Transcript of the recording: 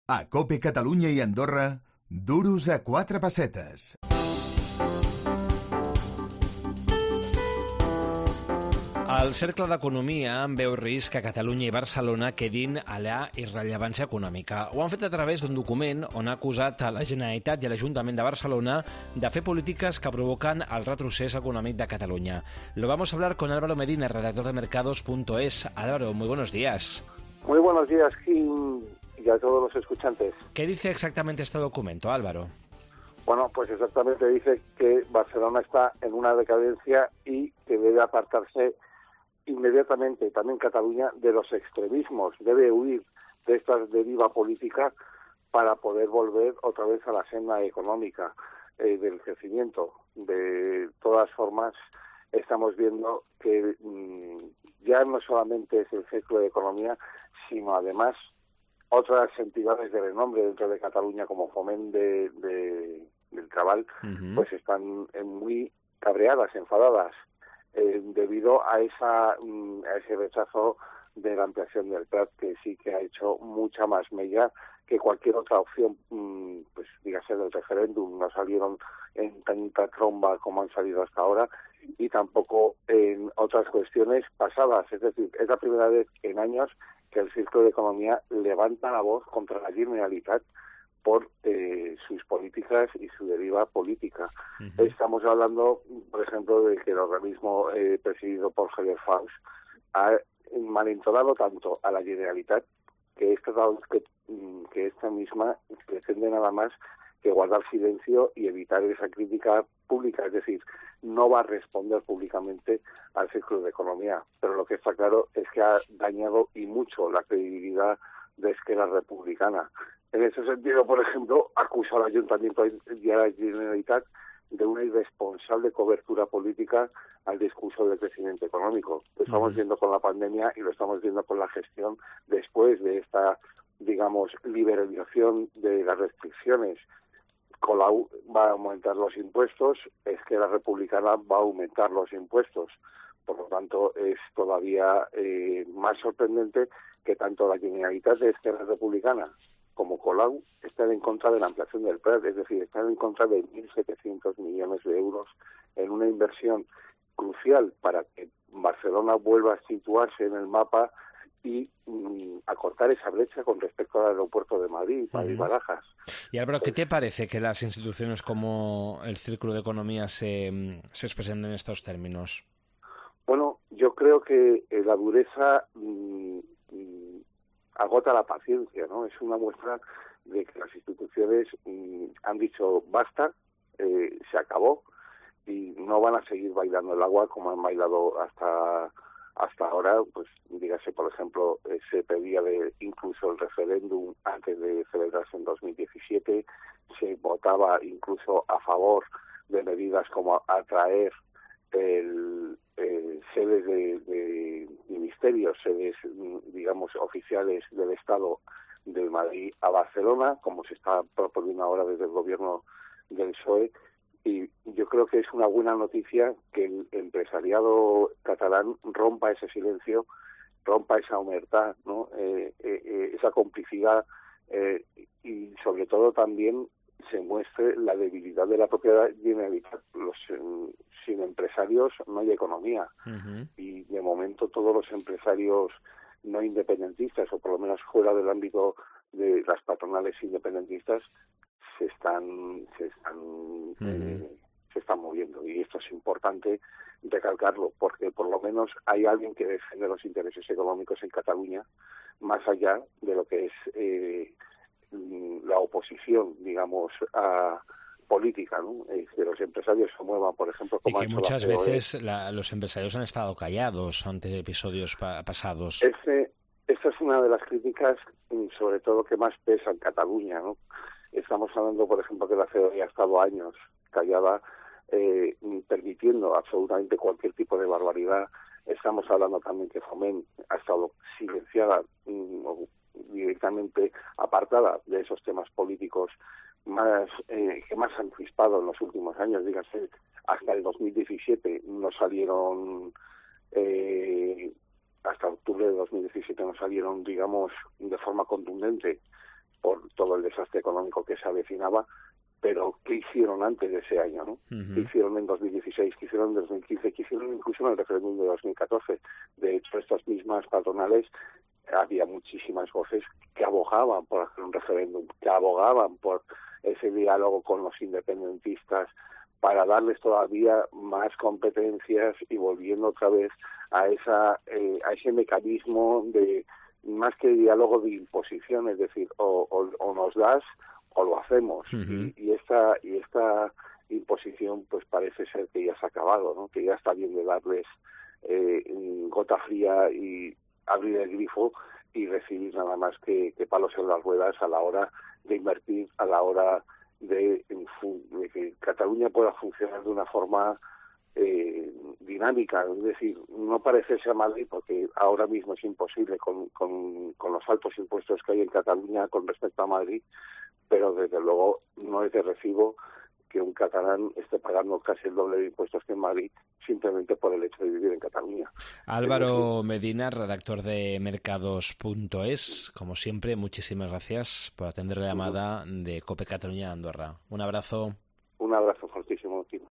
A COPE Catalunya i Andorra, duros a 4 pessetes. El Cercle d'Economia veu risc que Catalunya i Barcelona quedin a la irrellevància econòmica. Ho han fet a través d'un document on ha acusat a la Generalitat i a l'Ajuntament de Barcelona de fer polítiques que provocan el retrocés econòmic de Catalunya. Lo vamos a hablar con Álvaro Medina, redactor de Mercados.es. Álvaro, muy buenos días. Muy buenos días, Kim, y a todos los escuchantes. ¿Qué dice exactamente este documento, Álvaro? Bueno, pues exactamente dice que Barcelona está en una decadencia y que debe apartarse inmediatamente, también Cataluña, de los extremismos. Debe huir de esta deriva política para poder volver otra vez a la senda económica del crecimiento. De todas formas, estamos viendo que ya no solamente es el Cercle de Economía, sino además otras entidades de renombre dentro de Cataluña, como Foment del Cabal, pues están muy cabreadas, enfadadas, debido a ese rechazo de la ampliación del Prat, que sí que ha hecho mucha más mella que cualquier otra opción, pues dígase del referéndum. No salieron en tanta tromba como han salido hasta ahora, y tampoco en otras cuestiones pasadas. Es decir, es la primera vez en años que el Cercle de Economía levanta la voz contra la Generalitat por sus políticas y su deriva política. Estamos hablando, por ejemplo, de que el organismo presidido por Javier Faus ha malentonado tanto a la Generalitat que esta misma pretende nada más que guardar silencio y evitar esa crítica pública, es decir, no va a responder públicamente al Cercle de Economía, pero lo que está claro es que ha dañado y mucho la credibilidad de Esquerra Republicana. En ese sentido, por ejemplo, acusa al Ayuntamiento y a la Generalitat de una irresponsable cobertura política al discurso del crecimiento económico. Lo estamos viendo con la pandemia y lo estamos viendo con la gestión después de esta, digamos, liberalización de las restricciones. Colau va a aumentar los impuestos, Esquerra Republicana va a aumentar los impuestos. Por lo tanto, es todavía más sorprendente que tanto la Generalitat de Esquerra Republicana como Colau están en contra de la ampliación del Prat, es decir, están en contra de 1.700 millones de euros en una inversión crucial para que Barcelona vuelva a situarse en el mapa y acortar esa brecha con respecto al aeropuerto de Madrid, Madrid-Barajas. Y Álvaro, ¿qué te parece que las instituciones como el Círculo de Economía se expresen en estos términos? Bueno, yo creo que la dureza agota la paciencia, ¿no? Es una muestra de que las instituciones han dicho basta, se acabó, y no van a seguir bailando el agua como han bailado hasta ahora. Pues dígase, por ejemplo, se pedía incluso el referéndum antes de celebrarse en 2017, se votaba incluso a favor de medidas como atraer sedes de ministerios, sedes, digamos, oficiales del Estado de Madrid a Barcelona, como se está proponiendo ahora desde el gobierno del PSOE. Y yo creo que es una buena noticia que el empresariado catalán rompa ese silencio, rompa esa omertá, ¿no? Esa complicidad, y sobre todo también se muestre la debilidad de la propiedad Generalitat. Sin empresarios no hay economía. Y de momento todos los empresarios no independentistas, o por lo menos fuera del ámbito de las patronales independentistas, se están moviendo. Y esto es importante recalcarlo, porque por lo menos hay alguien que defiende los intereses económicos en Cataluña, más allá de lo que es la oposición, digamos, política, ¿no? Que los empresarios se muevan, por ejemplo, como y que muchas veces los empresarios han estado callados ante episodios pasados. Esta es una de las críticas, sobre todo, que más pesa en Cataluña, ¿no? Estamos hablando, por ejemplo, que la COE ha estado años callada, permitiendo absolutamente cualquier tipo de barbaridad. Estamos hablando también que Foment ha estado silenciada, directamente apartada de esos temas políticos que más han crispado en los últimos años. Dígase, hasta el 2017 no salieron, hasta octubre de 2017 no salieron, digamos, de forma contundente por todo el desastre económico que se avecinaba, pero ¿qué hicieron antes de ese año, no? ¿Qué hicieron en 2016? ¿Qué hicieron en 2015? ¿Qué hicieron incluso en el referéndum de 2014? De hecho, estas mismas patronales, había muchísimas voces que abogaban por hacer un referéndum, que abogaban por ese diálogo con los independentistas para darles todavía más competencias y volviendo otra vez a ese mecanismo de, más que diálogo, de imposición, es decir, o nos das o lo hacemos. Y esta imposición pues parece ser que ya se ha acabado, ¿no? Que ya está bien de darles gota fría y abrir el grifo y recibir nada más que palos en las ruedas a la hora de invertir, a la hora de que Cataluña pueda funcionar de una forma dinámica, es decir, no parecerse a Madrid, porque ahora mismo es imposible con los altos impuestos que hay en Cataluña con respecto a Madrid, pero desde luego no es de recibo que un catalán esté pagando casi el doble de impuestos que en Madrid simplemente por el hecho de vivir en Cataluña. Álvaro Medina, redactor de mercados.es, como siempre, muchísimas gracias por atender la llamada de COPE Cataluña Andorra. Un abrazo. Un abrazo fortísimo, Timo.